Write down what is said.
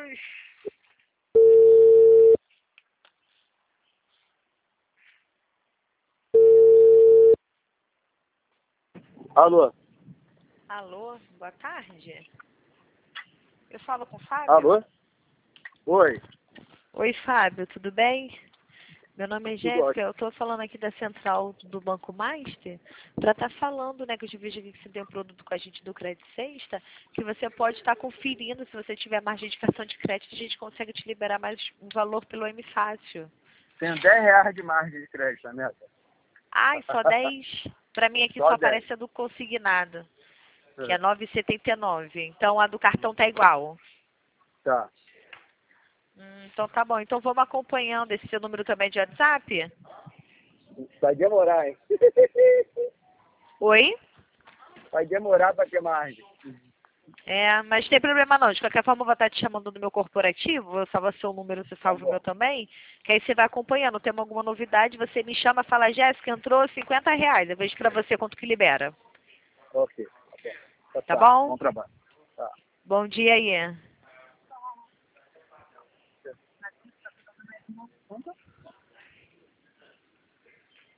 Alô? Alô, boa tarde. Eu falo com o Fábio? Alô? Oi. Oi, Fábio, tudo bem? Meu nome é Tudo Jéssica, ótimo. eu estou falando aqui da central do Banco Master para estar falando, né, que eu vejo aqui que você tem um produto com a gente do Crédito Sexta, que você pode estar conferindo, se você tiver margem de cartão de crédito, a gente consegue te liberar mais um valor pelo M Fácil. Tenho R$10 de margem de crédito, a meta. Ai, só 10? Para mim aqui só 10. aparece a do consignado, que é 9,79. Então a do cartão tá igual. Tá. Então tá bom. Então vamos acompanhando esse seu número também de WhatsApp? Vai demorar, hein? Oi? Vai demorar para ter margem. É, mas tem problema não. De qualquer forma, eu vou estar te chamando do meu corporativo. Eu salvo seu número, você salva o meu também. Que aí você vai acompanhando. Tem alguma novidade, você me chama e fala, Jéssica, entrou R$50. Eu vejo pra você quanto que libera. Ok. Tá bom? Bom trabalho. Tá. Bom dia aí.